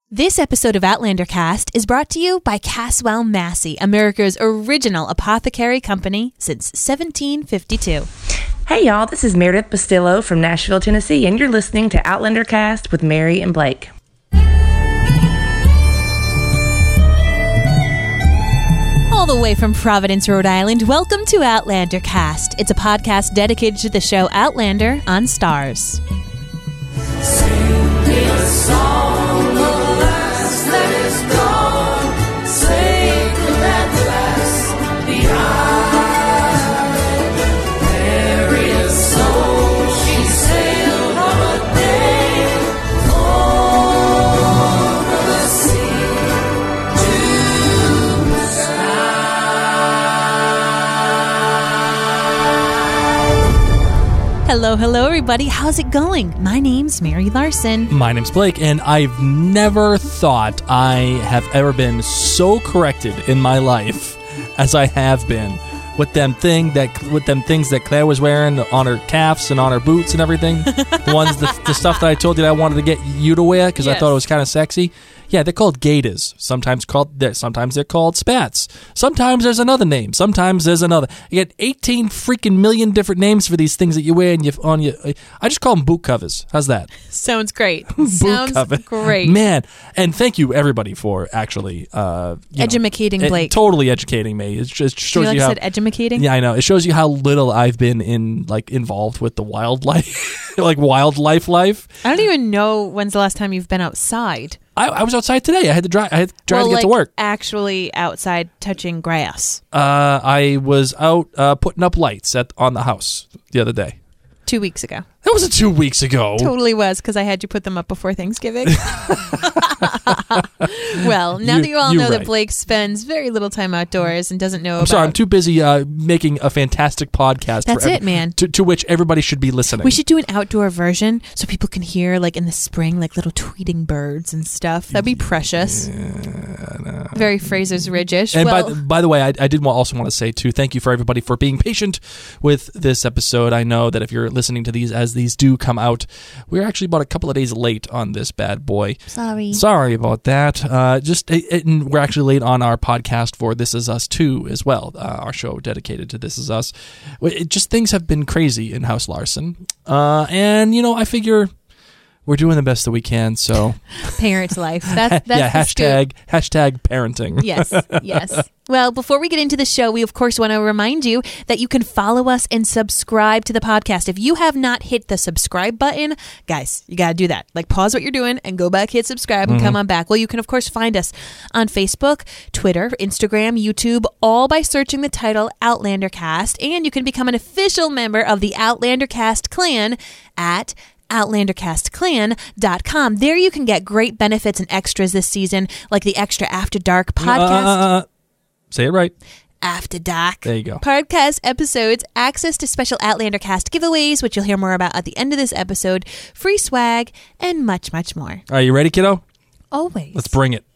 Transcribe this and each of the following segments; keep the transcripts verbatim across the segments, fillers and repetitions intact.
This episode of Outlander Cast is brought to you by Caswell Massey, America's original apothecary company since seventeen fifty-two. Hey y'all, this is Meredith Bastillo from Nashville, Tennessee, and you're listening to Outlander Cast with Mary and Blake. All the way from Providence, Rhode Island, welcome to Outlander Cast. It's a podcast dedicated to the show Outlander on Starz. Sing me a song of the last that is gone, sacred at last behind. Mary's soul, she sailed on a day over the sea to the sky. Hello, hello, everybody. How's it going? My name's Mary Larson. My name's Blake, and I've never thought I have ever been so corrected in my life as I have been with them thing that with them things that Claire was wearing on her calves and on her boots and everything. the ones, the, the stuff that I told you that I wanted to get you to wear because Yes. I thought it was kind of sexy. Yeah, they're called gaiters. Sometimes called, they're, sometimes they're called spats. Sometimes there's another name. Sometimes there's another. You get eighteen freaking million different names for these things that you wear and you on your. I just call them boot covers. How's that? Sounds great. Boot Sounds cover. great. Man. And thank you everybody for actually uh, you know, Edumacating it- Blake. totally educating me. It just shows you like you how. said edumacating? Yeah, I know. It shows you how little I've been in like involved with the wildlife, like wildlife life. I don't even know when's the last time you've been outside. I, I was outside today. I had to drive. I had to drive well, to get like, to work. actually outside touching grass. Uh, I was out uh, putting up lights at on the house the other day. Two weeks ago. That wasn't two weeks ago. Totally was, because I had you put them up before Thanksgiving. Well, now You- that you all you know that right. Blake spends very little time outdoors and doesn't know I'm about... sorry. I'm too busy uh, making a fantastic podcast. That's for it, man. To, to which everybody should be listening. We should do an outdoor version so people can hear, like, in the spring, like, little tweeting birds and stuff. That'd be precious. Very Fraser's Ridge-ish. And well, by, the, by the way, I, I did wa- also want to say, too, thank you for everybody for being patient with this episode. I know that if you're listening to these as these do come out, we're actually about a couple of days late on this bad boy. sorry. Sorry about that. Uh, just it, it- and we're actually late on our podcast for This Is Us two as well, uh, our show dedicated to This Is Us. It just things have been crazy in House Larson. Uh, and, you know, I figure we're doing the best that we can, so... Parent life. That's, that's yeah, the scoop. hashtag, hashtag parenting. Yes, yes. Well, before we get into the show, we of course want to remind you that you can follow us and subscribe to the podcast. If you have not hit the subscribe button, guys, you got to do that. Like, pause what you're doing and go back, hit subscribe, and Mm-hmm. come on back. Well, you can of course find us on Facebook, Twitter, Instagram, YouTube, all by searching the title Outlander Cast, and you can become an official member of the Outlander Cast clan at outlander cast clan dot com. There you can get great benefits and extras this season, like the extra After Dark podcast. Uh, say it right. After Dark. There you go. Podcast episodes, access to special Outlander Cast giveaways, which you'll hear more about at the end of this episode, free swag, and much, much more. Are you ready, kiddo? Always. Let's bring it.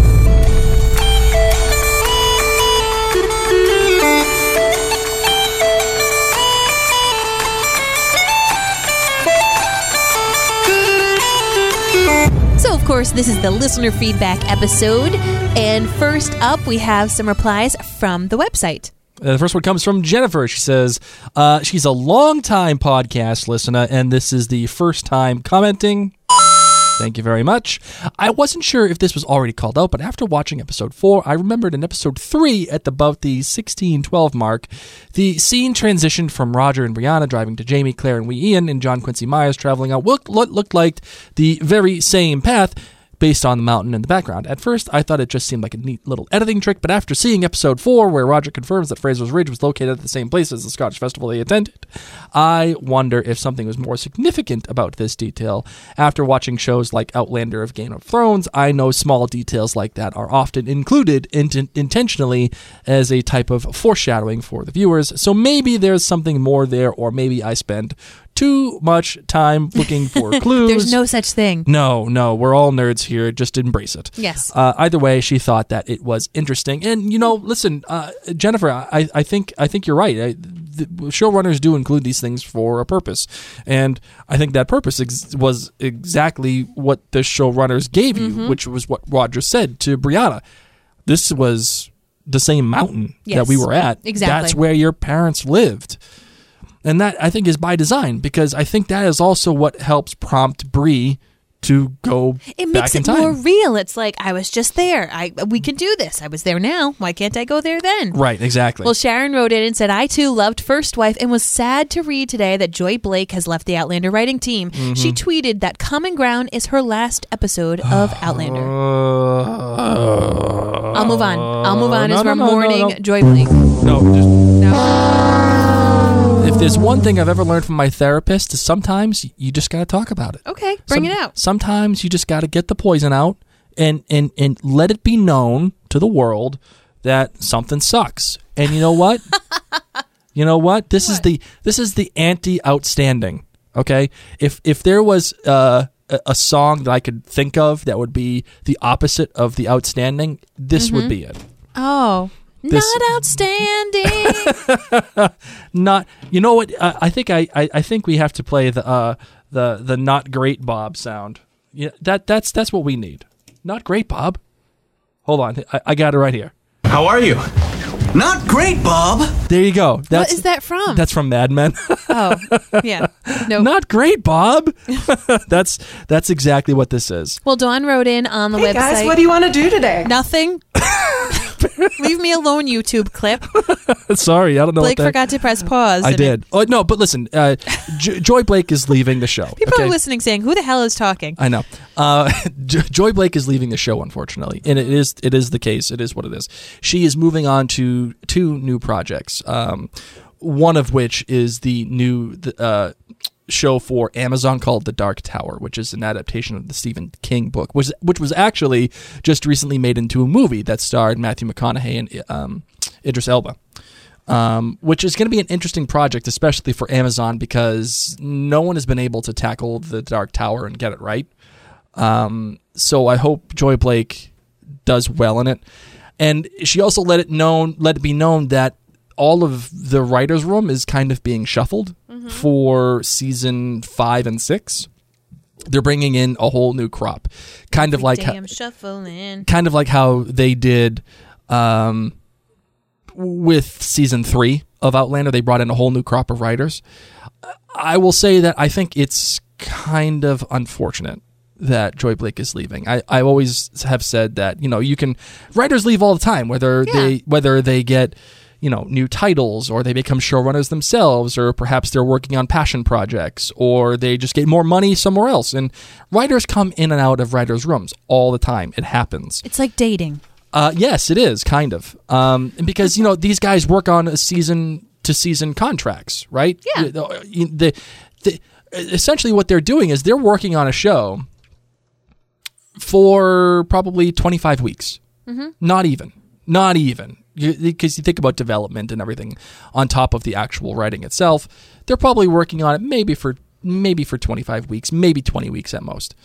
So, of course, this is the listener feedback episode. And first up, we have some replies from the website. Uh, the first one comes from Jennifer. She says uh, she's a long-time podcast listener, and this is the first time commenting. Thank you very much. I wasn't sure if this was already called out, but after watching episode four, I remembered in episode three at about the sixteen twelve mark, the scene transitioned from Roger and Brianna driving to Jamie, Claire, and wee Ian, and John Quincy Myers traveling out what looked like the very same path based on the mountain in the background. At first, I thought it just seemed like a neat little editing trick, but after seeing episode four, where Roger confirms that Fraser's Ridge was located at the same place as the Scottish festival they attended, I wonder if something was more significant about this detail. After watching shows like Outlander of Game of Thrones, I know small details like that are often included int- intentionally as a type of foreshadowing for the viewers, so maybe there's something more there, or maybe I spend too much time looking for clues. There's no such thing. No, no, we're all nerds here. Just embrace it. Yes. Uh, either way, she thought that it was interesting, and you know, listen, uh, Jennifer, I, I think I think you're right. I, the showrunners do include these things for a purpose, and I think that purpose ex- was exactly what the showrunners gave you, Mm-hmm. which was what Roger said to Brianna. This was the same mountain Yes. that we were at. Exactly. That's where your parents lived. And that, I think, is by design, because I think that is also what helps prompt Bree to go It back makes in it time. more real. It's like, I was just there. I We can do this. I was there now. Why can't I go there then? Right, exactly. Well, Sharon wrote in and said, I too loved First Wife and was sad to read today that Joy Blake has left the Outlander writing team. Mm-hmm. She tweeted that Common Ground is her last episode of Outlander. Uh, I'll move on. I'll move on no, as no, we're no, no, mourning no. Joy Blake. No, just, No. if there's one thing I've ever learned from my therapist, is sometimes you just got to talk about it. Okay, bring Some- it out. Sometimes you just got to get the poison out and, and, and let it be known to the world that something sucks. And you know what? you know what? This is the this is the anti-outstanding. Okay, if if there was uh, a, a song that I could think of that would be the opposite of the outstanding, this would be it. Oh, This- not outstanding. Not, you know what? I, I think I, I, I think we have to play the uh, the the not great Bob sound. Yeah, that that's that's what we need. Not great Bob. Hold on, I, I got it right here. How are you? Not great, Bob. There you go. That's, What is that from? That's from Mad Men. Oh, yeah. No. Not great, Bob. that's that's exactly what this is. Well, Dawn wrote in on the Hey website. guys, what do you want to do today? Nothing. Leave me alone, YouTube clip. Sorry, I don't know Blake what that. forgot to press pause. I and did. Oh no, but listen, uh, J- Joy Blake is leaving the show. it- People okay? are listening saying, who the hell is talking? I know. Uh, J- Joy Blake is leaving the show, unfortunately, and it is it is the case. It is what it is. She is moving on to two new projects. Um, one of which is the new uh, show for Amazon called The Dark Tower, which is an adaptation of the Stephen King book, which which was actually just recently made into a movie that starred Matthew McConaughey and um, Idris Elba. Um, which is going to be an interesting project, especially for Amazon, because no one has been able to tackle the Dark Tower and get it right. Um, so I hope Joy Blake does well in it. And she also let it known, let it be known that all of the writers' room is kind of being shuffled for season five and six. They're bringing in a whole new crop, kind of like Day how, I'm shuffling. kind of like how they did um, with season three of Outlander. They brought in a whole new crop of writers. I will say that I think it's kind of unfortunate that Joy Blake is leaving. I, I always have said that, you know, you can writers leave all the time, whether Yeah. they whether they get, you know, new titles, or they become showrunners themselves, or perhaps they're working on passion projects, or they just get more money somewhere else. And writers come in and out of writers' rooms all the time. It happens. It's like dating. Uh, yes, it is kind of, um, because you know these guys work on a season to season contracts, right? Yeah. The, the, the, essentially, what they're doing is they're working on a show for probably twenty-five weeks. Mm-hmm. Not even, not even, because you, you think about development and everything on top of the actual writing itself. They're probably working on it maybe for maybe for twenty-five weeks, maybe twenty weeks at most.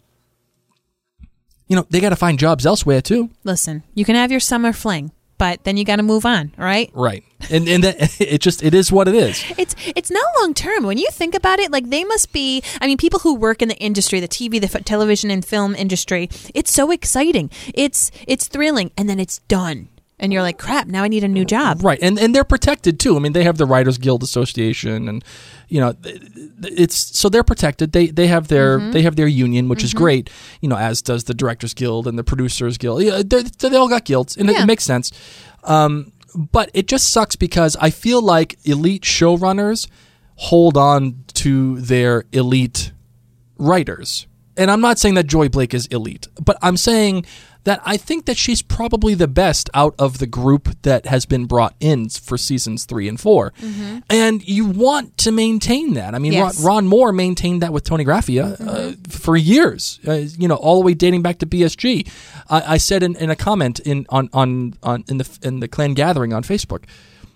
You know, they got to find jobs elsewhere too. Listen, you can have your summer fling, but then you got to move on, all right? Right. And and that, it just it is what it is. It's it's not long term. When you think about it, like they must be, I mean, people who work in the industry, the T V, the f- television and film industry, it's so exciting. It's it's thrilling, and then it's done. And you're like, crap, now I need a new job. Right. And and they're protected too. I mean, they have the Writers Guild Association, and you know, it's so they're protected. They they have their Mm-hmm. they have their union, which is great. You know, as does the Directors Guild and the Producers Guild. Yeah, they they all got guilds, and it, Yeah. it makes sense. Um, but it just sucks because I feel like elite showrunners hold on to their elite writers. And I'm not saying that Joy Blake is elite, but I'm saying that I think that she's probably the best out of the group that has been brought in for seasons three and four. Mm-hmm. And you want to maintain that. I mean, Yes. Ron, Ron Moore maintained that with Tony Graffia uh, mm-hmm. for years, uh, you know, all the way dating back to B S G. I, I said in, in a comment in on, on, on in the in the clan gathering on Facebook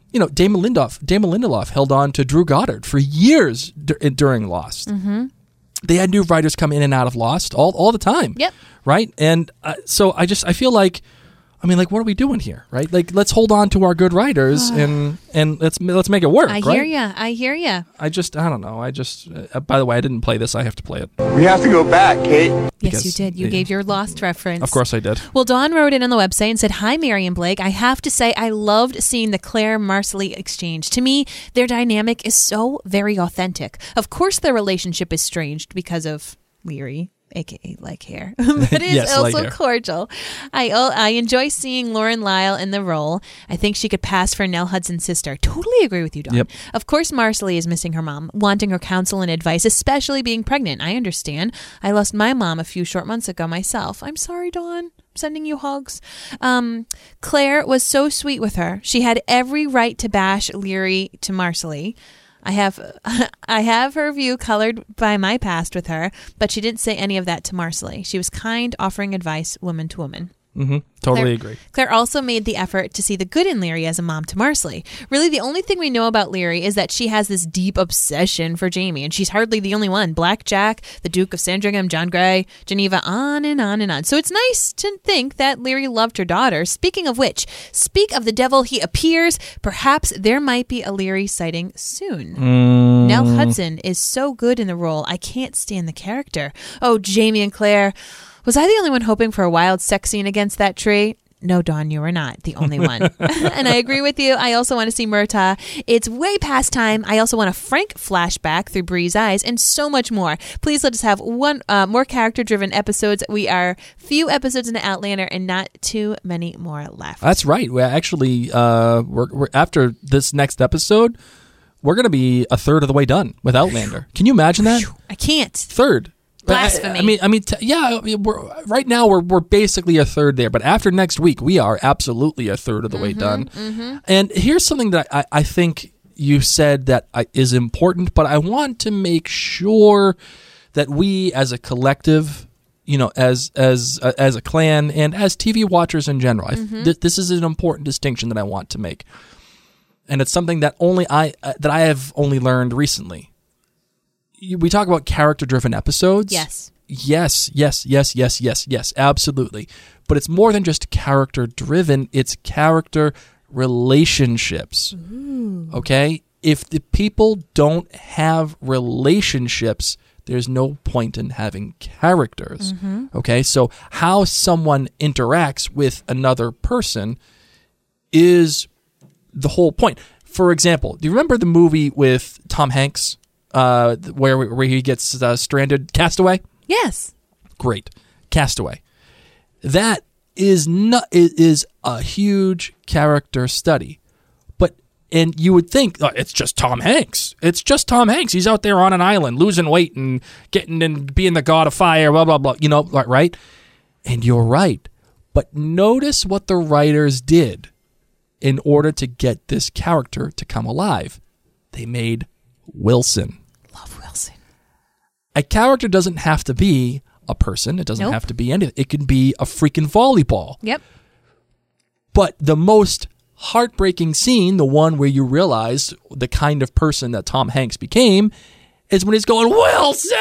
you know, Damon Lindelof, Damon Lindelof held on to Drew Goddard for years dur- during Lost. Mm-hmm. They had new writers come in and out of Lost all all the time. Yep. Right? And uh, so I just, I feel like, I mean, like, what are we doing here, right? Like, let's hold on to our good writers and and let's let's make it work, I right? hear ya. I hear ya. I just, I don't know. I just, uh, by the way, I didn't play this. I have to play it. We have to go back, Kate. Yes, Because- you did. You yeah. gave your Lost reference. Of course I did. Well, Dawn wrote in on the website and said, "Hi, Mary and Blake. I have to say I loved seeing the Claire Marcelly exchange. To me, their dynamic is so very authentic. Of course, their relationship is strange because of Leary." A K A like hair, but it's Yes, like also hair. cordial. I I enjoy seeing Lauren Lyle in the role. I think she could pass for Nell Hudson's sister. Totally agree with you, Dawn. Yep. Of course, Marcelly is missing her mom, wanting her counsel and advice, especially being pregnant. I understand. I lost my mom a few short months ago myself. I'm sorry, Dawn. I'm sending you hugs. Um, Claire was so sweet with her. She had every right to bash Leary to Marcelly. I have I have her view colored by my past with her, but she didn't say any of that to Marcelly. She was kind, offering advice woman to woman. Mm-hmm. Totally Claire, agree. Claire also made the effort to see the good in Leary as a mom to Marcelly. Really, the only thing we know about Leary is that she has this deep obsession for Jamie, and she's hardly the only one. Black Jack, the Duke of Sandringham, John Gray, Geneva, on and on and on. So it's nice to think that Leary loved her daughter. Speaking of which, speak of the devil, he appears. Perhaps there might be a Leary sighting soon. Mm. Nell Hudson is so good in the role. I can't stand the character. Oh, Jamie and Claire. Was I the only one hoping for a wild sex scene against that tree? No, Dawn, you were not the only one. And I agree with you. I also want to see Murtaugh. It's way past time. I also want a Frank flashback through Bree's eyes and so much more. Please let us have one uh, more character-driven episodes. We are few episodes into Outlander and not too many more left. That's right. We're actually, uh, we're, we're after this next episode, we're going to be a third of the way done with Outlander. Can you imagine that? I can't. Third. Blasphemy. I, I mean, I mean, t- yeah. I mean, we're, right now, we're we're basically a third there, but after next week, we are absolutely a third of the way done. And here's something that I, I think you said that I, is important, but I want to make sure that we, as a collective, you know, as as uh, as a clan and as T V watchers in general, I, th- this is an important distinction that I want to make, and it's something that only I uh, that I have only learned recently. We talk about character-driven episodes. Yes. Yes, yes, yes, yes, yes, yes, absolutely. But it's more than just character-driven. It's character relationships. Ooh. Okay? If the people don't have relationships, there's no point in having characters. Mm-hmm. Okay? So how someone interacts with another person is the whole point. For example, do you remember the movie with Tom Hanks? Uh, where where he gets uh, stranded, Castaway. Yes. Great, Castaway. That is not it is a huge character study, but and you would think oh, it's just Tom Hanks. It's just Tom Hanks. He's out there on an island losing weight and getting and being the god of fire. Blah blah blah. You know, right? And you're right. But notice what the writers did in order to get this character to come alive. They made Wilson. Love Wilson. A character doesn't have to be a person. It doesn't Nope. have to be anything. It can be a freaking volleyball. Yep. But the most heartbreaking scene, the one where you realize the kind of person that Tom Hanks became, is when he's going, Wilson!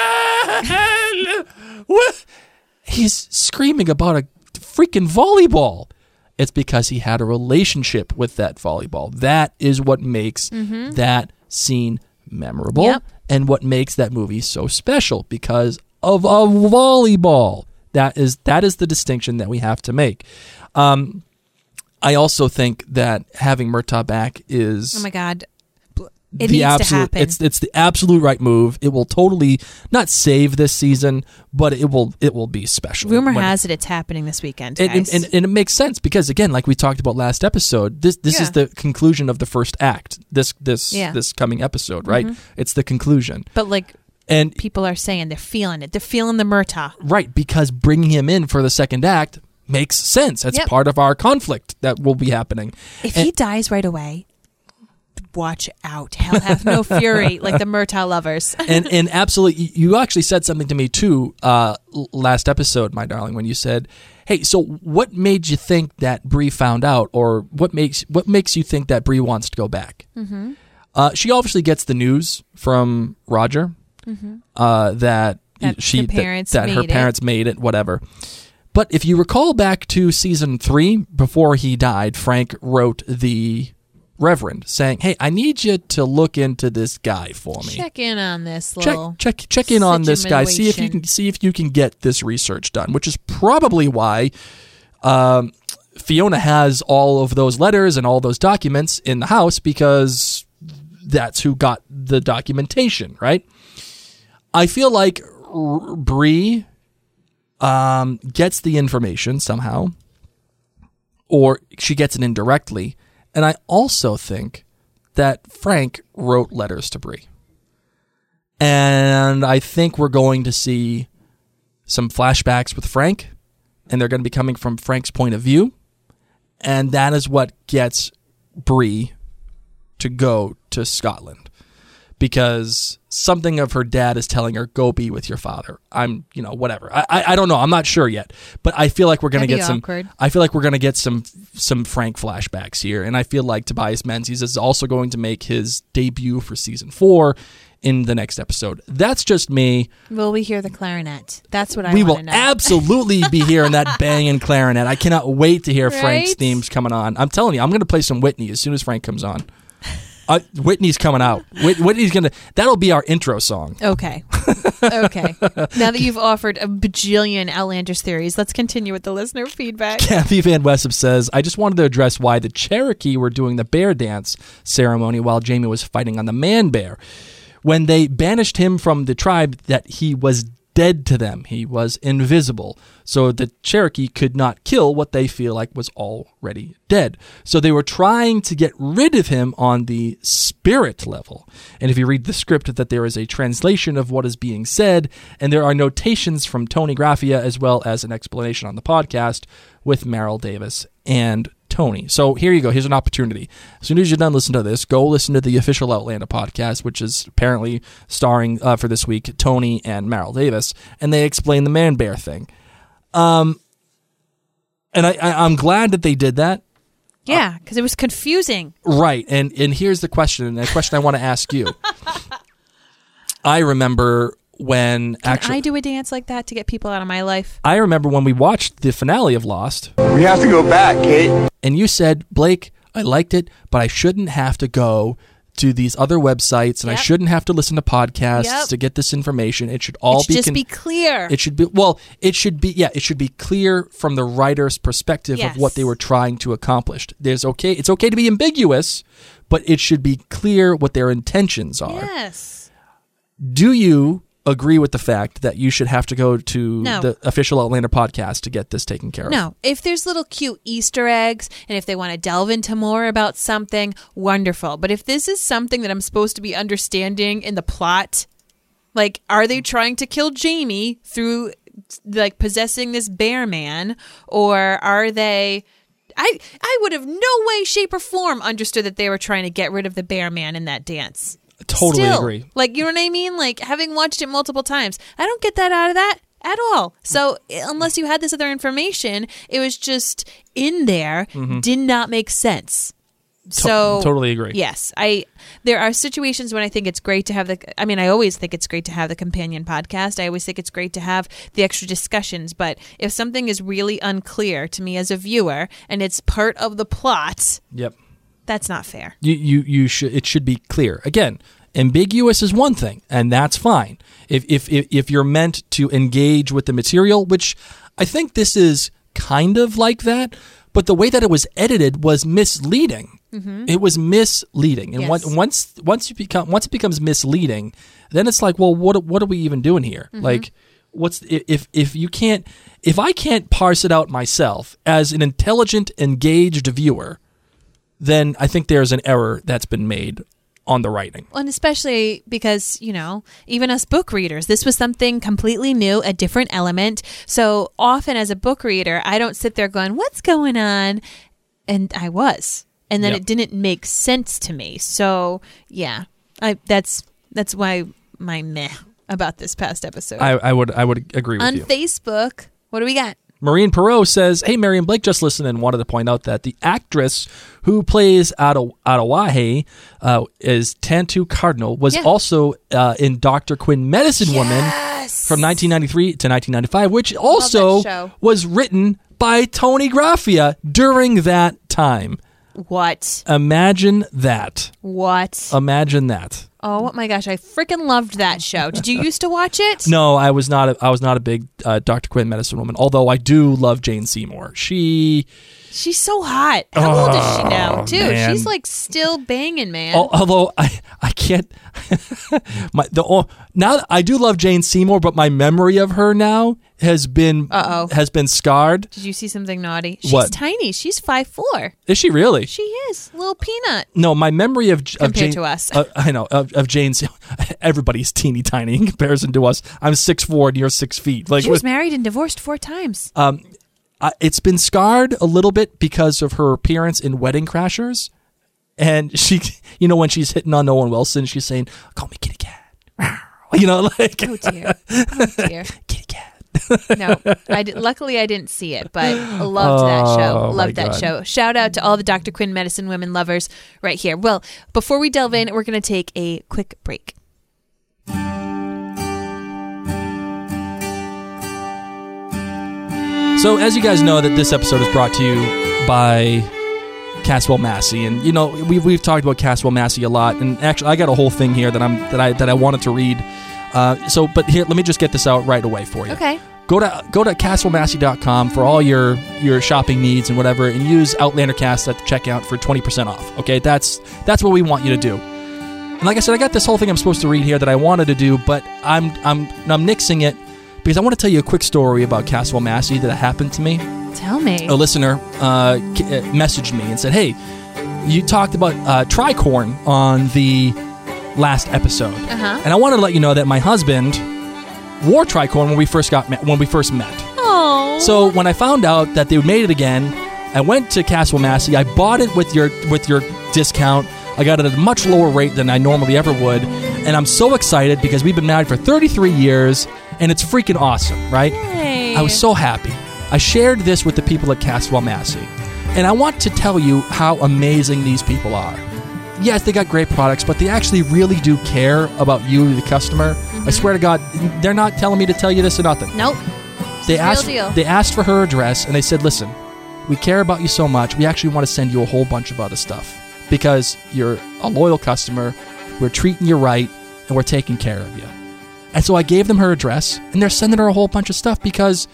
What? He's screaming about a freaking volleyball. It's because he had a relationship with that volleyball. That is what makes mm-hmm. that scene memorable Yep. and what makes that movie so special because of a volleyball. That is that is the distinction that we have to make. Um, I also think that having Murtaugh back is Oh my God. It the needs absolute, to happen. It's it's the absolute right move. It will totally not save this season, but it will it will be special. Rumor When- has it it's happening this weekend, and, guys. and, and, and it makes sense because again, like we talked about last episode, this this is Yeah. the conclusion of the first act. This this Yeah. this coming episode, right? It's the conclusion, but like and people are saying they're feeling it. They're feeling the Murtaugh. right because bringing him in for the second act makes sense. That's Yep. part of our conflict that will be happening. If And- he dies right away, watch out. Hell hath no fury, like the Murtaugh lovers. and and absolutely, you actually said something to me too uh, last episode, my darling, when you said, "Hey, so what made you think that Bree found out, or what makes what makes you think that Bree wants to go back?" Mm-hmm. Uh, she obviously gets the news from Roger mm-hmm. uh, that, that she her parents that, that her made parents it. made it, whatever. But if you recall back to season three, before he died, Frank wrote the Reverend saying, "Hey, I need you to look into this guy for me. Check in on this Check little check check in on this guy. See if you situation." can see if you can get this research done." Which is probably why um, Fiona has all of those letters and all those documents in the house, because that's who got the documentation, right? I feel like R- Bree um, gets the information somehow, or she gets it indirectly. And I also think that Frank wrote letters to Bree. And I think we're going to see some flashbacks with Frank, and they're going to be coming from Frank's point of view. And that is what gets Bree to go to Scotland, because something of her dad is telling her, "Go be with your father." I'm, you know, whatever. I, I, I don't know. I'm not sure yet, but I feel like we're going to That'd get be some. awkward. I feel like we're going to get some some Frank flashbacks here, and I feel like Tobias Menzies is also going to make his debut for season four in the next episode. That's just me. Will we hear the clarinet? That's what I We want will to know. absolutely be hearing that banging clarinet. I cannot wait to hear Frank's Right? themes coming on. I'm telling you, I'm going to play some Whitney as soon as Frank comes on. Uh, Whitney's coming out. Whit- Whitney's gonna. That'll be our intro song. Okay. Okay. Now that you've offered a bajillion Outlanders theories, let's continue with the listener feedback. Kathy Van Wessep says, "I just wanted to address why the Cherokee were doing the bear dance ceremony while Jamie was fighting on the man bear. When they banished him from the tribe, that he was dead to them. He was invisible. So the Cherokee could not kill what they feel like was already dead. So they were trying to get rid of him on the spirit level. And if you read the script, that there is a translation of what is being said, and there are notations from Tony Graffia, as well as an explanation on the podcast with Meryl Davis and Tony. So here you go. Here's an opportunity. As soon as you're done listening to this, go listen to the official Outlander podcast, which is apparently starring uh, for this week Tony and Meryl Davis, and they explain the man bear thing. Um, and I, I, I'm glad that they did that. Yeah, because it was confusing. Right. And and here's the question, and the question I want to ask you. I remember when Can actually I do a dance like that to get people out of my life? I remember when we watched the finale of Lost. We have to go back, Kate. And you said, "Blake, I liked it, but I shouldn't have to go to these other websites, and I Yep. shouldn't have to listen to podcasts Yep. to get this information. It should all It should be just con- be clear. It should be well. It should be yeah. It should be clear from the writer's perspective Yes. of what they were trying to accomplish. There's okay. It's okay to be ambiguous, but it should be clear what their intentions are. Yes. Do you agree with the fact that you should have to go to No. the official Outlander podcast to get this taken care of? No, if there's little cute Easter eggs and if they want to delve into more about something, wonderful. But if this is something that I'm supposed to be understanding in the plot, like, are they trying to kill Jamie through, like, possessing this bear man? Or are they... I, I would have no way, shape, or form understood that they were trying to get rid of the bear man in that dance. Totally Still, agree. Like, you know what I mean? Like, having watched it multiple times, I don't get that out of that at all. So unless you had this other information, it was just in there, did not make sense. So totally agree. Yes, I. There are situations when I think it's great to have the. I mean, I always think it's great to have the companion podcast. I always think it's great to have the extra discussions. But if something is really unclear to me as a viewer and it's part of the plot, Yep. that's not fair. You you you should it should be clear. Again, ambiguous is one thing, and that's fine. If if if, if you're meant to engage with the material, which I think this is kind of like that, but the way that it was edited was misleading. Mm-hmm. It was misleading, and Yes. once once once you become once it becomes misleading, then it's like, well, what what are we even doing here? Mm-hmm. Like, what's if if you can't if I can't parse it out myself as an intelligent, engaged viewer, then I think there's an error that's been made on the writing. And especially because, you know, even us book readers, this was something completely new, a different element. So often as a book reader, I don't sit there going, what's going on? And I was. and then Yep. it didn't make sense to me. So yeah, I that's that's why my meh about this past episode. I, I would I would agree with On you. Facebook, what do we got? Maureen Perot says, "Hey, Mary and Blake, just listened and wanted to point out that the actress who plays Ata- Atawahe uh, is Tantu Cardinal was Yeah. also uh, in Doctor Quinn Medicine Woman Yes. from nineteen ninety-three to nineteen ninety-five, which also show. was written by Tony Graffia during that time. What? Imagine that. What? Imagine that. Oh my gosh, I freaking loved that show. Did you used to watch it? No, I was not. A, I was not a big uh, Doctor Quinn Medicine Woman. Although I do love Jane Seymour. She, She's so hot. How old is she now, too? man. She's like still banging, man. al- although I, I can't. my the oh, now I do love Jane Seymour, but my memory of her now has been Uh-oh. has been scarred. Did you see something naughty? She's What? tiny. She's five foot four. Is she really? She is. Little peanut. No, my memory of, of Compared Jane, to us. uh, I know of, of Jane's. Everybody's teeny tiny in comparison to us. I'm six four and you're six feet. Like She was with- married and divorced four times. um, uh, it's been scarred a little bit because of her appearance in Wedding Crashers, and she, you know, when she's hitting on Owen Wilson, she's saying, "Call me kitty cat," you know, like Oh dear. Oh dear. kitty cat. No, I did, luckily I didn't see it, but I loved that show. Oh, my Loved that God. show. Shout out to all the Doctor Quinn Medicine Women lovers right here. Well, before we delve in, we're going to take a quick break. So, as you guys know, that this episode is brought to you by Caswell Massey, and you know we've we've talked about Caswell Massey a lot. And actually, I got a whole thing here that I'm that I that I wanted to read. Uh, so, but here, let me just get this out right away for you. Okay. Go to go to caswell massey dot com for all your your shopping needs and whatever, and use OutlanderCast at the checkout for twenty percent off. Okay, that's that's what we want you to do. And like I said, I got this whole thing I'm supposed to read here that I wanted to do, but I'm I'm I'm nixing it because I want to tell you a quick story about Caswell Massey that happened to me. Tell me. A listener uh, k- uh, messaged me and said, "Hey, you talked about uh, tricorn on the last episode, Uh-huh. and I wanted to let you know that my husband wore tricorn when we first got met, when we first met. Oh. So when I found out that they made it again, I went to Caswell Massey. I bought it with your with your discount. I got it at a much lower rate than I normally ever would, and I'm so excited because we've been married for thirty-three years, and it's freaking awesome, right? Hey. I was so happy. I shared this with the people at Caswell Massey, and I want to tell you how amazing these people are. Yes, they got great products, but they actually really do care about you, the customer. I swear to God, they're not telling me to tell you this or nothing. Nope. They Real asked, deal. they asked for her address, and they said, "Listen, we care about you so much. We actually want to send you a whole bunch of other stuff because you're a loyal customer. We're treating you right, and we're taking care of you." And so I gave them her address, and they're sending her a whole bunch of stuff because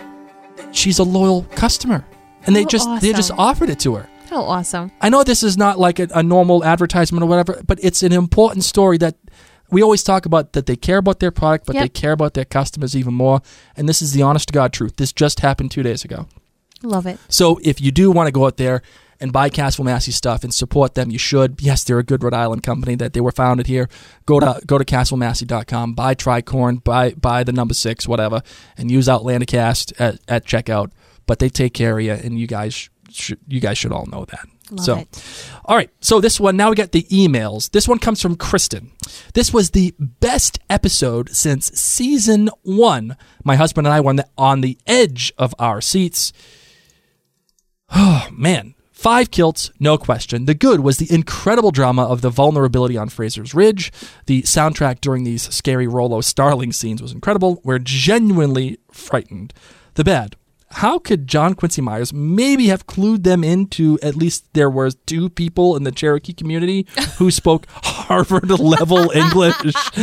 she's a loyal customer, and they Oh, just they just awesome. offered it to her. How awesome. I know this is not like a, a normal advertisement or whatever, but it's an important story that we always talk about, that they care about their product, but Yep. they care about their customers even more. And this is the honest to God truth. This just happened two days ago. Love it. So if you do want to go out there and buy Caswell Massey stuff and support them, you should. Yes, they're a good Rhode Island company that they were founded here. Go to go to caswell massey dot com, buy Tricorn, buy buy the number six, whatever, and use OutlanderCast at, at checkout. But they take care of you, and you guys should you guys should all know that. Love so, it. all right. So this one, now we got the emails. This one comes from Kristen. This was the best episode since season one. My husband and I were on the, on the edge of our seats. Oh, man. Five kilts, no question. The good was the incredible drama of the vulnerability on Fraser's Ridge. The soundtrack during these scary Rollo Starling scenes was incredible. We're genuinely frightened. The bad. How could John Quincy Myers maybe have clued them into at least there were two people in the Cherokee community who spoke Harvard-level English?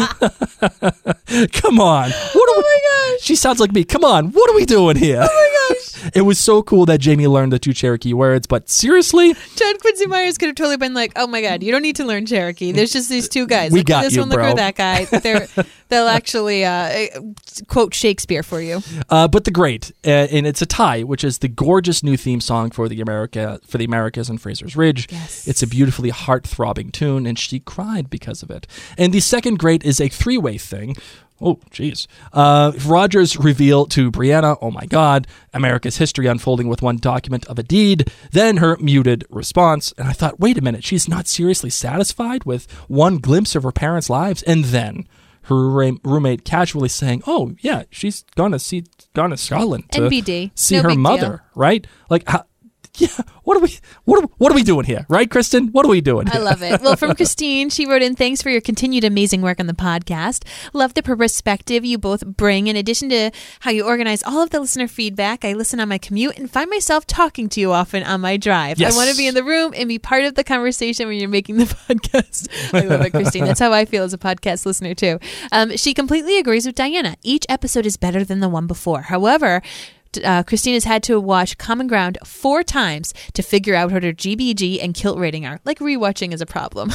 Come on. What are Oh we, my gosh. She sounds like me. Come on. What are we doing here? Oh my gosh. It was so cool that Jamie learned the two Cherokee words, but seriously? John Quincy Myers could have totally been like, "Oh my God, you don't need to learn Cherokee. There's just these two guys. We look got at this you, one, look bro." at that guy. They're, they'll actually uh, quote Shakespeare for you." Uh, but the great, uh, and it's a tie, which is the gorgeous new theme song for the America for the Americas and Fraser's Ridge. Yes. It's a beautifully heart-throbbing tune, and she cried because of it. And the second great is a three-way thing. Oh, jeez. Uh, Roger's reveal to Brianna, oh my God, America's history unfolding with one document of a deed, then her muted response. And I thought, wait a minute, she's not seriously satisfied with one glimpse of her parents' lives? And then her room- roommate casually saying, oh, yeah, she's gone to see, gone to Scotland to N B D. see No her big mother, deal. right? Like, how, yeah, what are we, what are, what are we doing here, right, Kristen? What are we doing I here? love it. Well, from Christine, she wrote in, thanks for your continued amazing work on the podcast. Love the perspective you both bring. In addition to how you organize all of the listener feedback, I listen on my commute and find myself talking to you often on my drive. Yes. I want to be in the room and be part of the conversation when you're making the podcast. I love it, Christine. That's how I feel as a podcast listener, too. Um, she completely agrees with Diana. Each episode is better than the one before. However, Uh, Christine has had to watch Common Ground four times to figure out what her G B G and kilt rating are. Like rewatching is a problem.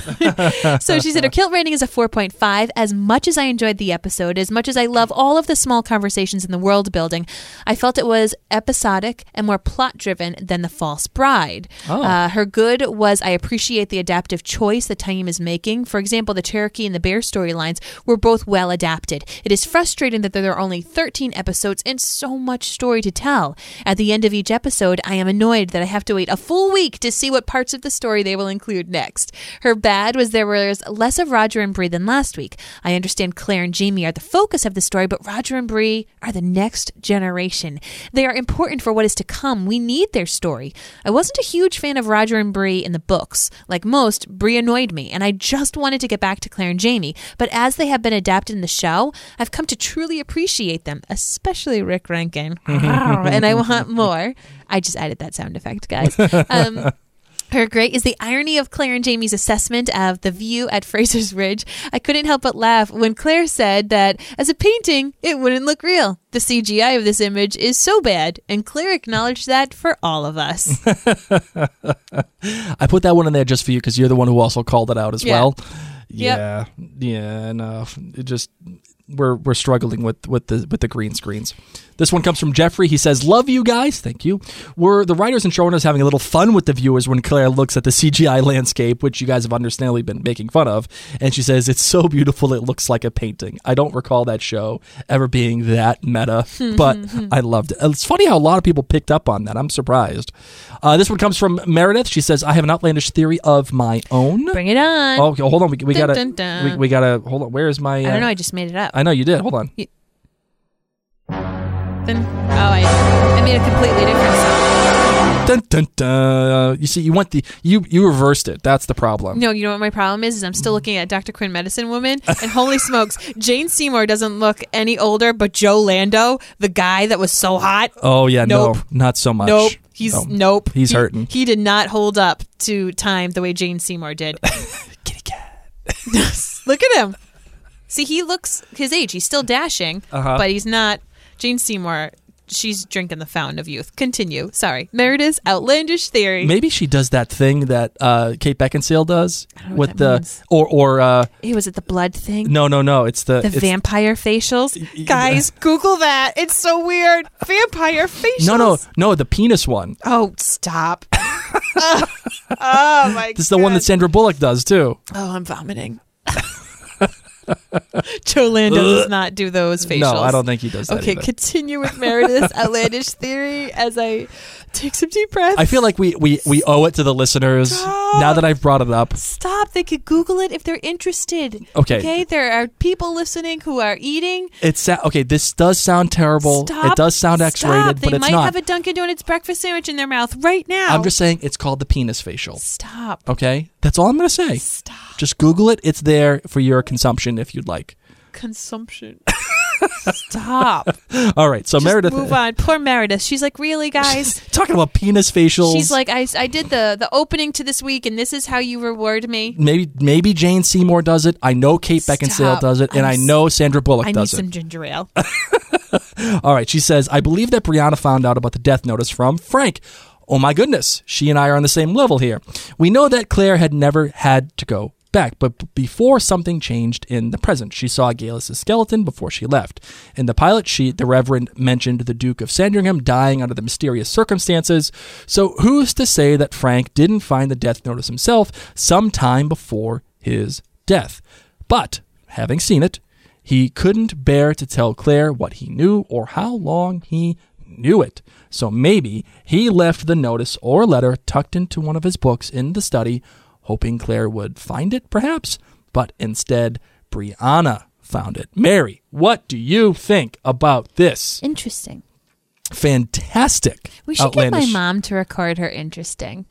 So she said her kilt rating is a four point five. As much as I enjoyed the episode, as much as I love all of the small conversations in the world building, I felt it was episodic and more plot driven than The False Bride. Oh. Uh, her good was I appreciate the adaptive choice that Taim is making. For example, the Cherokee and the Bear storylines were both well adapted. It is frustrating that there are only thirteen episodes and so much story to tell. At the end of each episode, I am annoyed that I have to wait a full week to see what parts of the story they will include next. Her bad was there was less of Roger and Bree than last week. I understand Claire and Jamie are the focus of the story, but Roger and Bree are the next generation. They are important for what is to come. We need their story. I wasn't a huge fan of Roger and Bree in the books. Like most, Bree annoyed me, and I just wanted to get back to Claire and Jamie. But as they have been adapted in the show, I've come to truly appreciate them, especially Rick Rankin. And I want more. I just added that sound effect, guys. Um, her great is the irony of Claire and Jamie's assessment of the view at Fraser's Ridge. I couldn't help but laugh when Claire said that as a painting, it wouldn't look real. The C G I of this image is so bad, and Claire acknowledged that for all of us. I put that one in there just for you because you're the one who also called it out as Yeah. well. Yep. Yeah, yeah, no, it just we're we're struggling with with the with the green screens. This one comes from Jeffrey. He says, "Love you guys, thank you. We're the writers and showrunners having a little fun with the viewers when Claire looks at the C G I landscape, which you guys have understandably been making fun of, and she says it's so beautiful it looks like a painting. I don't recall that show ever being that meta, but I loved it. It's funny how a lot of people picked up on that. I'm surprised." Uh, this one comes from Meredith. She says, "I have an outlandish theory of my own." Bring it on. Oh, okay, hold on. We, we Dun, gotta. dun, dun. We, we gotta. Hold on. Where is my? Uh, I don't know. I just made it up. I know you did. Hold on. Then, oh, I, I made a completely different song. Dun, dun, dun. You see, you went the you you reversed it. That's the problem. No, you know what my problem is? Is I'm still looking at Doctor Quinn Medicine Woman, and holy smokes, Jane Seymour doesn't look any older, but Joe Lando, the guy that was so hot, Oh yeah, Nope. no, not so much. nope, he's No. nope, He's He- hurting. He did not hold up to time the way Jane Seymour did. Kitty cat. Look at him. See, he looks his age. He's still dashing, Uh-huh. but he's not. Jane Seymour, she's drinking the fountain of youth. Continue. Sorry. Meredith's outlandish theory. Maybe she does that thing that uh, Kate Beckinsale does know what with that the means. or or uh, Hey, was it the blood thing? no no no. It's the The it's, vampire facials? y- Guys, Google that. It's so weird. Vampire facials. no no no the penis one. Oh, stop. oh, oh, my This is the one that Sandra Bullock does too. Oh, I'm vomiting. Joe Lando does not do those facials. No, I don't think he does that Okay, either. continue with Meredith's outlandish theory as I take some deep breaths. I feel like we, we, we owe it to the listeners Stop. now that I've brought it up. Stop. They could Google it if they're interested. Okay. Okay, there are people listening who are eating. It's sa- okay. This does sound terrible. Stop. It does sound Stop. X-rated, They but it's might not. have a Dunkin' Donuts breakfast sandwich in their mouth right now. I'm just saying it's called the penis facial. Stop. Okay, that's all I'm gonna say. Stop. Just Google it. It's there for your consumption if you'd like. Consumption. Stop. All right. So Just Meredith, move on. Poor Meredith. She's like, really, guys? talking about penis facials. She's like, I, I did the, the opening to this week, and this is how you reward me. maybe maybe Jane Seymour does it. I know Kate Beckinsale Stop. does it, and I'm I s- know Sandra Bullock I need does it. some ginger ale. All right. She says, I believe that Brianna found out about the death notice from Frank. Oh my goodness. She and I are on the same level here. We know that Claire had never had to go back, but b- before something changed in the present. She saw Gaelis' skeleton before she left. In the pilot sheet, the Reverend mentioned the Duke of Sandringham dying under the mysterious circumstances. So who's to say that Frank didn't find the death notice himself sometime before his death? But having seen it, He couldn't bear to tell Claire what he knew or how long he knew it. So maybe he left the notice or letter tucked into one of his books in the study, hoping Claire would find it, perhaps. But instead, Brianna found it. Mary, what do you think about this? Interesting. Fantastic. We should outlandish. get my mom to record her interesting.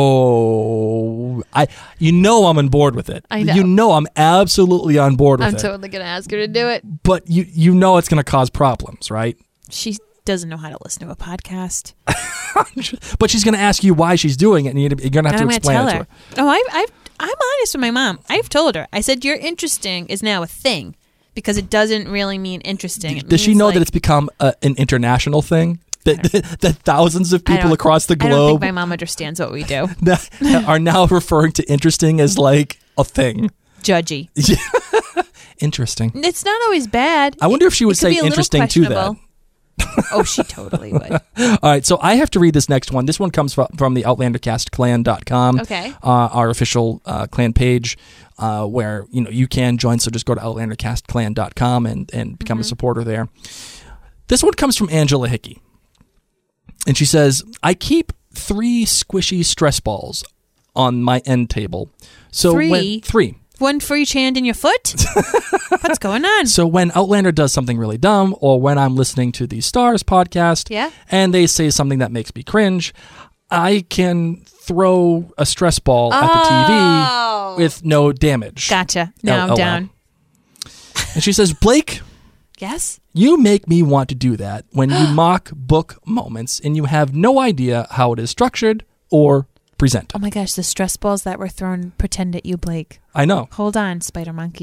Oh, I. You know I'm on board with it. I know. You know I'm absolutely on board with I'm it. totally going to ask her to do it. But you you know it's going to cause problems, right? She doesn't know how to listen to a podcast. But she's going to ask you why she's doing it, and you're going to have And to I'm explain tell it to her. her. Oh, I've, I've, I'm honest with my mom. I've told her. I said, "You're interesting" is now a thing because it doesn't really mean interesting. It Does she means, know like, that it's become a, an international thing? That, that thousands of I people don't- across the I don't think globe my mom understands what we do. that are now referring to interesting as like a thing. Judgy. Interesting. It's not always bad. I wonder if she would It could say be a little interesting to that. questionable. Oh, she totally would. All right, so I have to read this next one. This one comes from, from the outlander cast clan dot com, Okay. uh, our official uh, clan page, uh, where you know you can join. So just go to outlander cast clan dot com and, and become Mm-hmm. a supporter there. This one comes from Angela Hickey. And she says, I keep three squishy stress balls on my end table. So Three? When, three. One for each hand in your foot? What's going on? So when Outlander does something really dumb, or when I'm listening to the Stars podcast, Yeah. and they say something that makes me cringe, I can throw a stress ball at the Oh. T V with no damage. Gotcha. Now I'm L O L. down. And she says, Blake, Yes? you make me want to do that when you mock book moments and you have no idea how it is structured or presented. Oh my gosh, the stress balls that were thrown pretend at you, Blake. I know. Hold on, Spider Monkey.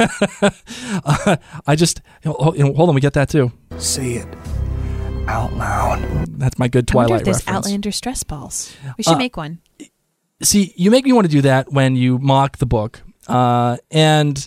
uh, I just, you know, hold, you know, hold on, we get that too. Say it out loud. That's my good I wonder Twilight if there's reference. Outlander stress balls. We should Uh, make one. See, you make me want to do that when you mock the book, uh, and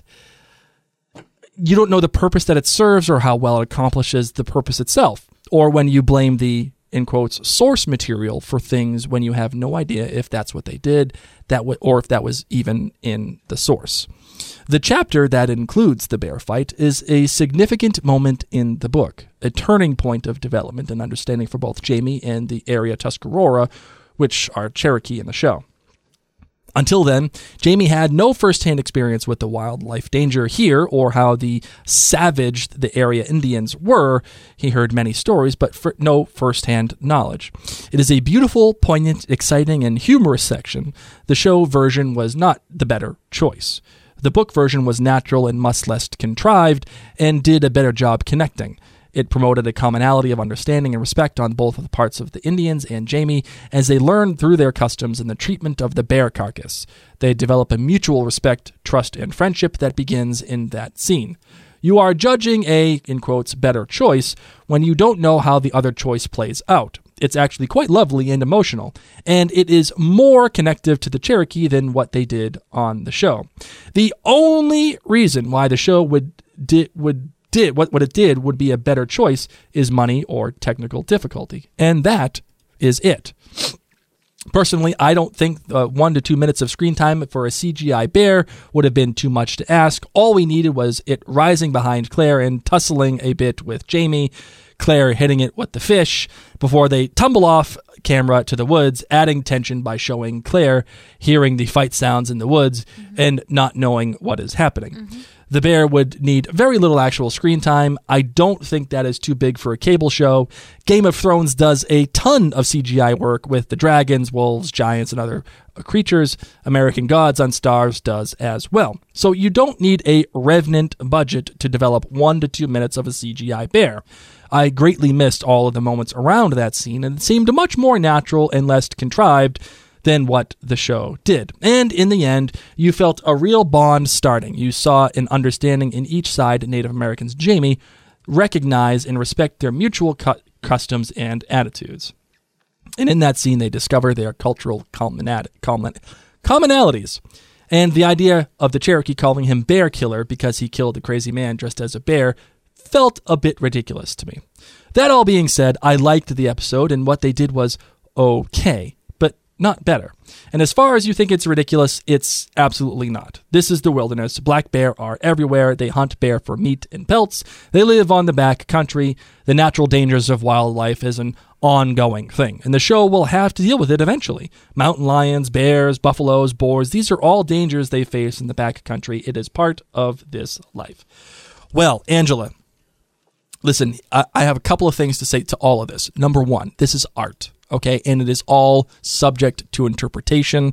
you don't know the purpose that it serves or how well it accomplishes the purpose itself, or when you blame the, in quotes, source material for things when you have no idea if that's what they did, that w- or if that was even in the source. The chapter that includes the bear fight is a significant moment in the book, a turning point of development and understanding for both Jamie and the area Tuscarora, which are Cherokee in the show. Until then, Jamie had no first-hand experience with the wildlife danger here or how the savaged the area Indians were. He heard many stories, but for no first-hand knowledge. It is a beautiful, poignant, exciting, and humorous section. The show version was not the better choice. The book version was natural and much less contrived and did a better job connecting. It promoted a commonality of understanding and respect on both of the parts of the Indians and Jamie as they learn through their customs and the treatment of the bear carcass. They develop a mutual respect, trust, and friendship that begins in that scene. You are judging a, in quotes, better choice when you don't know how the other choice plays out. It's actually quite lovely and emotional, and it is more connective to the Cherokee than what they did on the show. The only reason why the show would di- would did what, what it did would be a better choice is money or technical difficulty. And that is it. Personally, I don't think uh, one to two minutes of screen time for a C G I bear would have been too much to ask. All we needed was it rising behind Claire and tussling a bit with Jamie, Claire hitting it with the fish before they tumble off camera to the woods, adding tension by showing Claire hearing the fight sounds in the woods mm-hmm. and not knowing what is happening. Mm-hmm. The bear would need very little actual screen time. I don't think that is too big for a cable show. Game of Thrones does a ton of C G I work with the dragons, wolves, giants, and other creatures. American Gods on Stars does as well. So you don't need a Revenant budget to develop one to two minutes of a C G I bear. I greatly missed all of the moments around that scene, and it seemed much more natural and less contrived than what the show did. And in the end, you felt a real bond starting. You saw an understanding in each side. Native Americans, Jamie, recognize and respect their mutual cu- customs and attitudes. And in that scene, they discover their cultural commonat- commonat- commonalities. And the idea of the Cherokee calling him Bear Killer because he killed a crazy man dressed as a bear felt a bit ridiculous to me. That all being said, I liked the episode, and what they did was okay. But not better. And as far as you think it's ridiculous, it's absolutely not. This is the wilderness. Black bear are everywhere. They hunt bear for meat and pelts. They live on the back country. The natural dangers of wildlife is an ongoing thing, and the show will have to deal with it eventually. Mountain lions, bears, buffaloes, boars, these are all dangers they face in the back country. It is part of this life. Well, Angela, listen, I, I have a couple of things to say to all of this. Number one, this is art. Okay, and it is all subject to interpretation.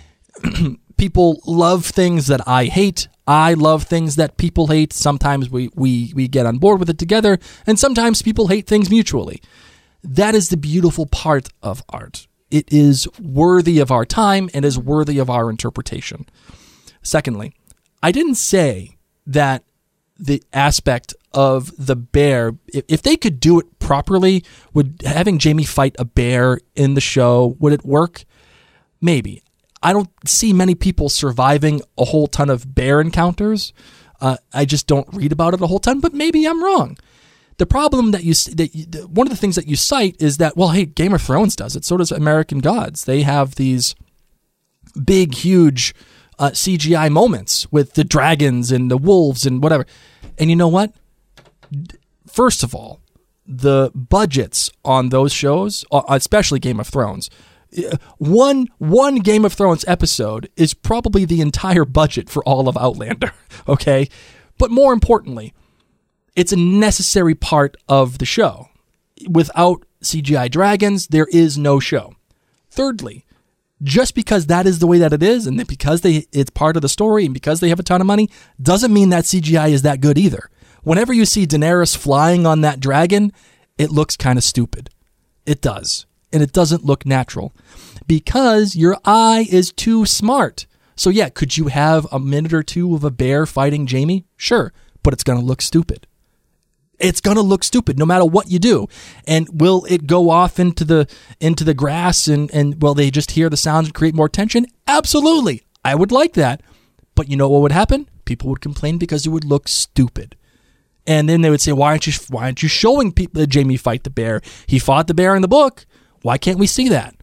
People love things that I hate. I love things that people hate. Sometimes we, we, we get on board with it together, and sometimes people hate things mutually. That is the beautiful part of art. It is worthy of our time and is worthy of our interpretation. Secondly, I didn't say that the aspect of the bear, if, if they could do it properly, would having Jamie fight a bear in the show, would it work? Maybe. I don't see many people surviving a whole ton of bear encounters. Uh, I just don't read about it a whole ton, but maybe I'm wrong. The problem that you, that you, one of the things that you cite is that, well, hey, Game of Thrones does it. So does American Gods. They have these big, huge uh, C G I moments with the dragons and the wolves and whatever. And you know what? First of all, the budgets on those shows, especially Game of Thrones, one one Game of Thrones episode is probably the entire budget for all of Outlander, okay? But more importantly, it's a necessary part of the show. Without C G I dragons, there is no show. Thirdly, just because that is the way that it is, and that because they it's part of the story, and because they have a ton of money, doesn't mean that C G I is that good either. Whenever you see Daenerys flying on that dragon, it looks kind of stupid. It does. And it doesn't look natural. Because your eye is too smart. So yeah, could you have a minute or two of a bear fighting Jamie? Sure, but it's going to look stupid. It's going to look stupid no matter what you do. And will it go off into the into the grass and, and will they just hear the sounds and create more tension? Absolutely. I would like that. But you know what would happen? People would complain because it would look stupid. And then they would say, why aren't you why aren't you showing people, uh, Jamie fight the bear? He fought the bear in the book. Why can't we see that?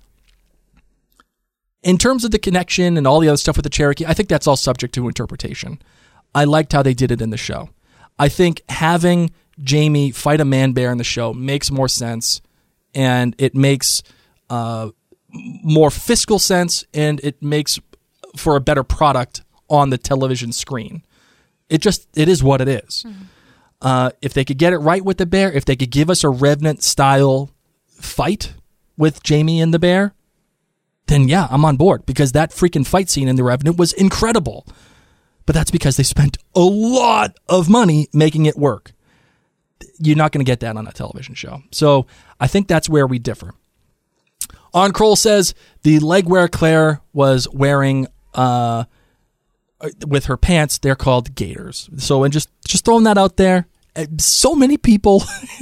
In terms of the connection and all the other stuff with the Cherokee, I think that's all subject to interpretation. I liked how they did it in the show. I think having Jamie fight a man bear in the show makes more sense, and it makes uh, more fiscal sense, and it makes for a better product on the television screen. It just, it is what it is. Mm-hmm. Uh, if they could get it right with the bear, if they could give us a Revenant-style fight with Jamie and the bear, then yeah, I'm on board, because that freaking fight scene in The Revenant was incredible. But that's because they spent a lot of money making it work. You're not going to get that on a television show. So I think that's where we differ. On Kroll says the legwear Claire was wearing uh, with her pants, they're called gaiters. So, and just, just throwing that out there. So many people,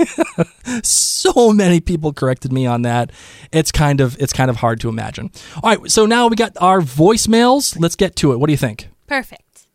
so many people corrected me on that. It's kind of, it's kind of hard to imagine. All right, so now we got our voicemails. Let's get to it. What do you think? Perfect.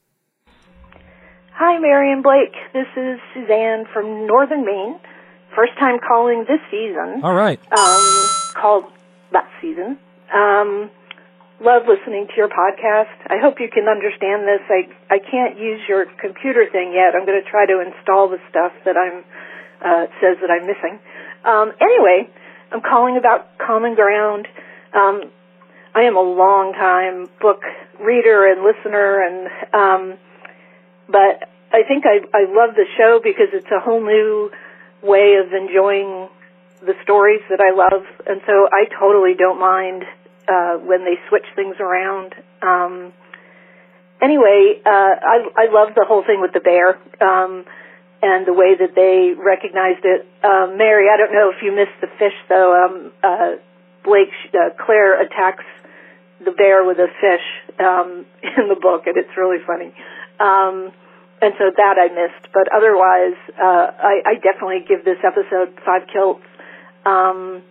Hi, Mary and Blake. This is Suzanne from Northern Maine. First time calling this season. All right. Um, called that season. Um, love listening to your podcast. I hope you can understand this. I I can't use your computer thing yet. I'm going to try to install the stuff that I'm uh, says that I'm missing. Um, anyway, I'm calling about Common Ground. Um, I am a long time book reader and listener, and um, but I think I I love the show because it's a whole new way of enjoying the stories that I love, and so I totally don't mind Uh, when they switch things around. Um, anyway, uh, I, I love the whole thing with the bear um, and the way that they recognized it. Um, Mary, I don't know if you missed the fish, though. Um, uh, Blake, uh, Claire attacks the bear with a fish um, in the book, and it's really funny. Um, and so that I missed. But otherwise, uh, I, I definitely give this episode five kilts. Um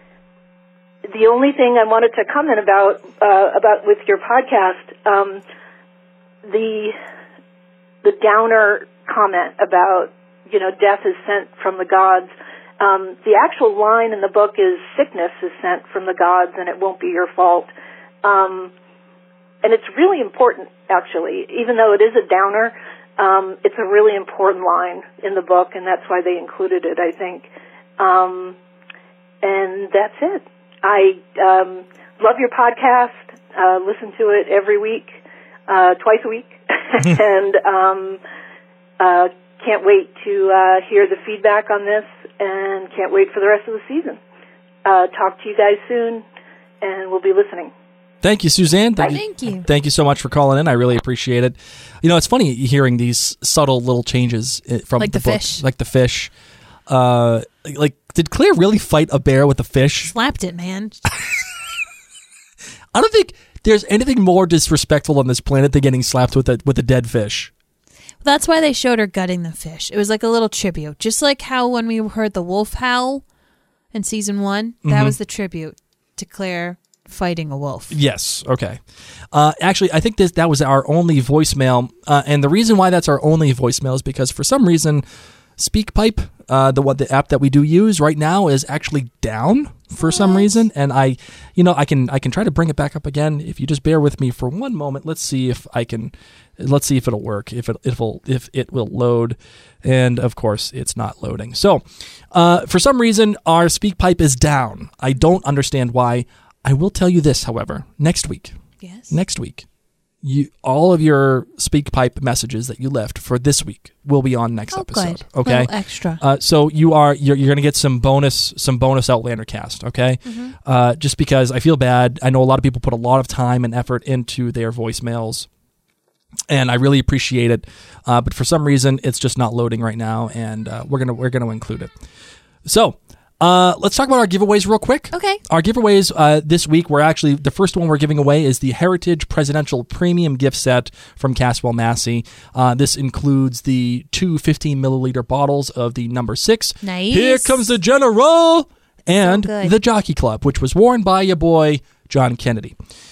The only thing I wanted to comment about uh, about with your podcast, um, the the downer comment about, you know, death is sent from the gods, Um, the actual line in the book is sickness is sent from the gods and it won't be your fault. Um, and it's really important, actually. Even though it is a downer, um, it's a really important line in the book, and that's why they included it, I think. Um, and that's it. I um, love your podcast, uh, listen to it every week, uh, twice a week, and um, uh, can't wait to uh, hear the feedback on this, and can't wait for the rest of the season. Uh, talk to you guys soon, and we'll be listening. Thank you, Suzanne. Thank you. Thank you. Thank you so much for calling in. I really appreciate it. You know, it's funny hearing these subtle little changes from Like the, the book. fish. Like the fish. Uh, like, did Claire really fight a bear with a fish? Slapped it, man. I don't think there's anything more disrespectful on this planet than getting slapped with a with a dead fish. That's why they showed her gutting the fish. It was like a little tribute. Just like how when we heard the wolf howl in season one, that Mhm. was the tribute to Claire fighting a wolf. Yes. Okay. Uh, actually, I think this that was our only voicemail, uh, and the reason why that's our only voicemail is because for some reason, SpeakPipe, uh, the what the app that we do use right now, is actually down for some reason, and I, you know, I can I can try to bring it back up again if you just bear with me for one moment. Let's see if I can. Let's see if it'll work. If it if will if it will load, and of course it's not loading. So, uh, for some reason, our SpeakPipe is down. I don't understand why. I will tell you this, however, next week. Yes. Next week, you all of your SpeakPipe messages that you left for this week will be on next Oh, episode. good. Okay, Little extra. Uh, so you are you're, you're going to get some bonus some bonus Outlander cast. Okay, Mm-hmm. uh, just because I feel bad. I know a lot of people put a lot of time and effort into their voicemails, and I really appreciate it. Uh, but for some reason, it's just not loading right now, and uh, we're gonna we're gonna include it. So. Uh, let's talk about our giveaways real quick. Okay. Our giveaways uh, this week, we're actually, the first one we're giving away is the Heritage Presidential Premium Gift Set from Caswell Massey. Uh, this includes the two fifteen milliliter bottles of the number six. Nice. Here Comes the General! And So good. the Jockey Club, which was worn by your boy, John Kennedy.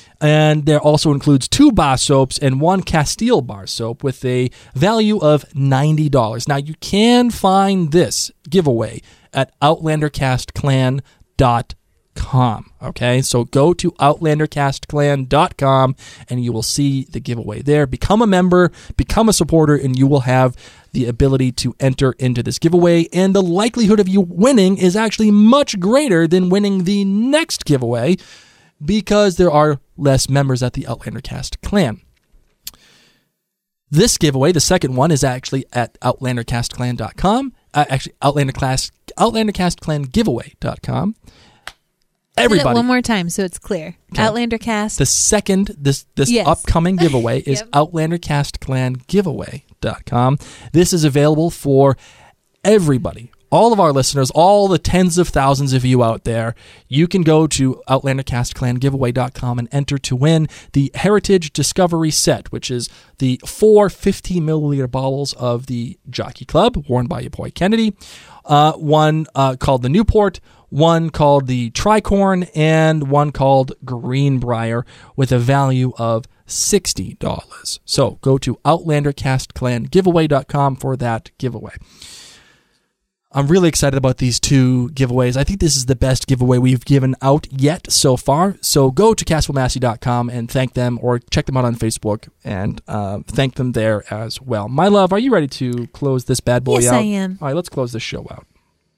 And there also includes two bar soaps and one Castile bar soap with a value of ninety dollars. Now, you can find this giveaway at outlander cast clan dot com. Okay, so go to outlander cast clan dot com and you will see the giveaway there. Become a member, become a supporter, and you will have the ability to enter into this giveaway. And the likelihood of you winning is actually much greater than winning the next giveaway because there are less members at the Outlander Cast clan. This giveaway, the second one, is actually at outlander cast clan dot com. Uh, actually, Outlander Class, outlander cast clan giveaway dot com. Everybody, Say that one more time so it's clear. Okay. Outlander Cast. the second, this this Yes. upcoming giveaway is Yep. outlander cast clan giveaway dot com. This is available for everybody. All of our listeners, all the tens of thousands of you out there, you can go to outlander cast clan giveaway dot com and enter to win the Heritage Discovery Set, which is the four fifteen milliliter bottles of the Jockey Club, worn by your boy Kennedy, uh, one uh, called the Newport, one called the Tricorn, and one called Greenbrier, with a value of sixty dollars. So go to outlander cast clan giveaway dot com for that giveaway. I'm really excited about these two giveaways. I think this is the best giveaway we've given out yet so far. So go to caswell massey dot com and thank them, or check them out on Facebook and uh, thank them there as well. My love, are you ready to close this bad boy Yes, out? I am. All right, let's close this show out.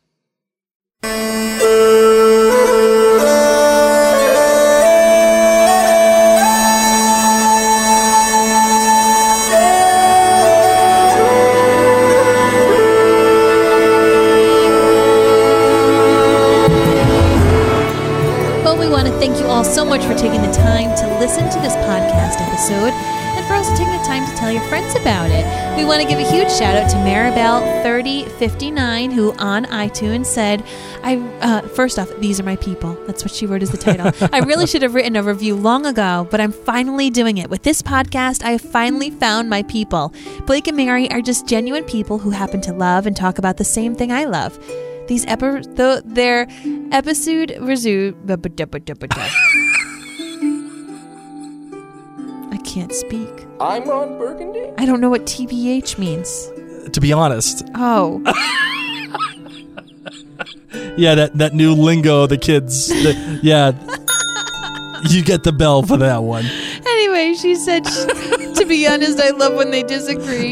But we want to thank you all so much for taking the time to listen to this podcast episode and for also taking the time to tell your friends about it. We want to give a huge shout out to Maribel thirty fifty-nine, who on iTunes said, I uh, first off, these are my people. That's what she wrote as the title. I really should have written a review long ago, but I'm finally doing it. With this podcast, I have finally found my people. Blake and Mary are just genuine people who happen to love and talk about the same thing I love. These epi- th- their episode resume. I can't speak. I'm Ron Burgundy. I don't know what T B H means. To be honest, Oh. yeah, that, that new lingo the kids. The, yeah. You get the bell for that one. Anyway, she said, to be honest, I love when they disagree.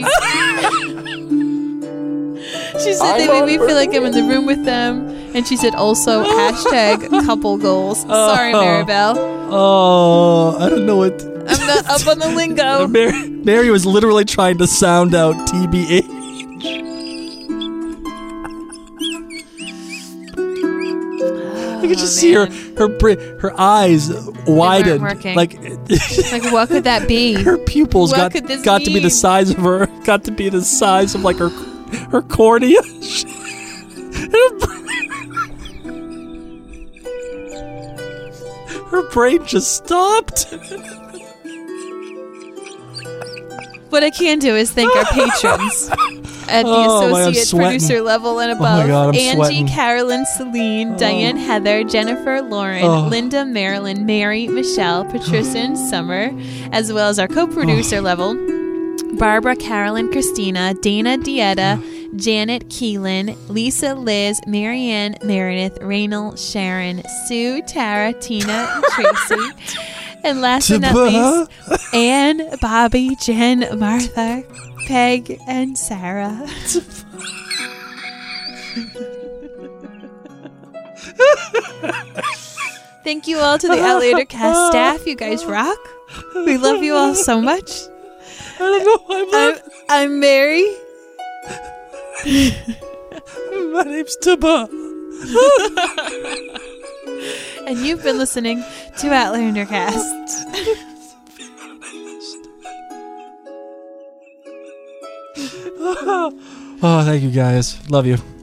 She said they make me feel like I'm in the room with them. And she said also, hashtag couple goals. Sorry, Maribel. Oh, I don't know what. I'm not up on the lingo. Mary, Mary was literally trying to sound out T B H. I could just see her her bra- her eyes widen, working. like Like, what could that be? her pupils What got could this got to be the mean? size of her got to be the size of like her her cornea. Her brain just stopped. What I can do is thank our patrons at the Oh, my, I'm associate sweating. producer level and Oh my above. God, I'm Angie, sweating. Carolyn, Celine, Diane, Heather, Jennifer, Lauren, Oh. Linda, Marilyn, Mary, Michelle, Patricia, and Summer, as well as our co-producer Oh. level, Barbara, Carolyn, Christina, Dana, Dieta, Janet, Keelan, Lisa, Liz, Marianne, Meredith, Raynal, Sharon, Sue, Tara, Tina, and Tracy. And last but not Ta-ba. least, Anne, Bobby, Jen, Martha, Peg, and Sarah. Thank you all to the Outlander Cast staff. You guys rock. We love you all so much. I don't know why I'm, I'm Mary. my, my name's Taba. And you've been listening to Outlander Cast. Oh, thank you guys. Love you.